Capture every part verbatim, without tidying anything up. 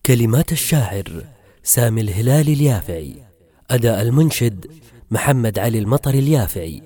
كلمات الشاعر سامي الهلال اليافعي. أداء المنشد محمد علي المطر اليافعي.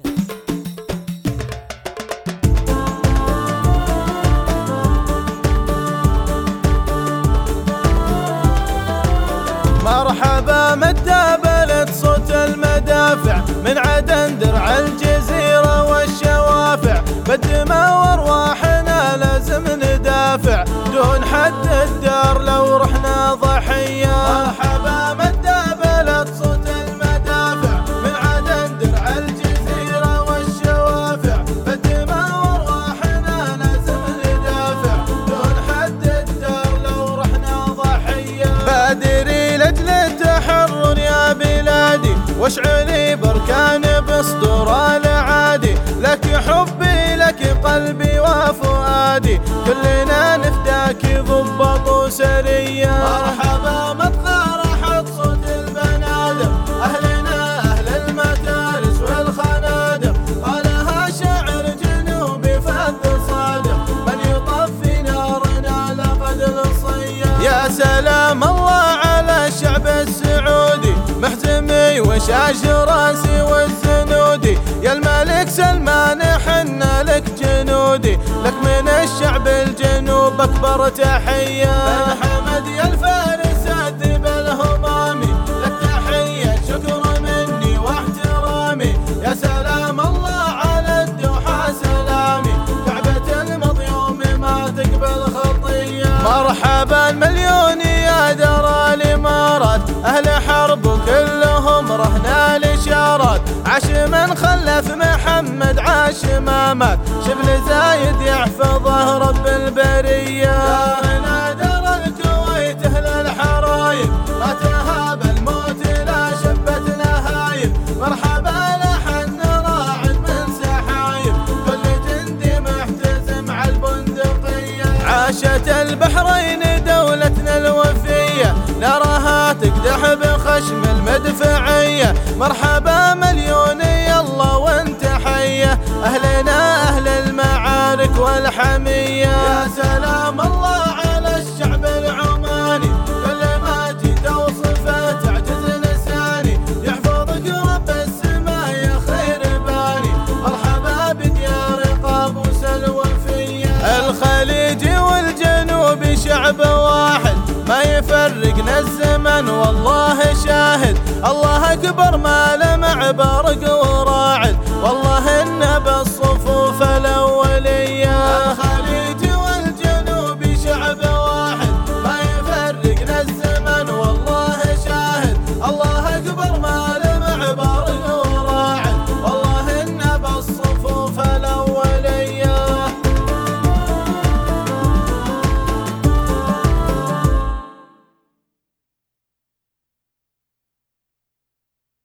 مرحبا متى بلد صوت المدافع من عدن درع الجزيرة والشوافع، بالدماء وارواحنا لازم ندافع دون حد الدار لو رحنا ضحية. مرحبا متى بلد صوت المدافع من عدن درع الجزيرة والشوافع، بالدماء وارواحنا لازم ندافع دون حد الدار لو رحنا ضحية. بادري لاجل التحرر يا بلادي واشعلي بركان بصدور العادي، لك حبي لك قلبي وفؤادي كلنا نفداك ضبط وسرية. مرحبا مطغى راحت صوت البنادم أهلنا أهل المتارس والخنادم، قالها شاعر جنوبي فذ صادق من يطفي نارنا لقد الصياد. يا سلام الله على الشعب السعودي محزمي وشاش راسي والزنودي، يا الملك سلمان حنا لك جنودي لك من الشعب الجنوب أكبر تحية. بن حمد يا الفارس أدب الهضامي لك تحية شكر مني واحترامي، يا سلام الله على الدوحة سلامي كعبة المضيوم ما تقبل خطية. مرحبا مليون يا درى الإمارات أهل حرب وكلهم رهنا الإشارات، عاش من خلف محمد عاش ما مات شبل زايد يحفظه رب البرية. دارنا درى الكويت أهل الحرايب ما تهاب الموت لا شبت نهايب، مرحبا لحن راعد من سحايب كل جندي محتزم على البندقية. عاشت البحرين دولتنا الوفية نراها تقدح بخشم المدفعية، مرحبا مليون يلا وانت حية أهلنا أهل المعارك والحمية. يا سلام الله على الشعب العماني كل ما جيت اوصفه تعجز لساني، يحفظك رب السماء يا خير باني، مرحبا بديار قابوس الوفية. الخليج والجنوب شعب واحد ما يفرقنا الزمن والله شاهد، الله أكبر ما لمع برق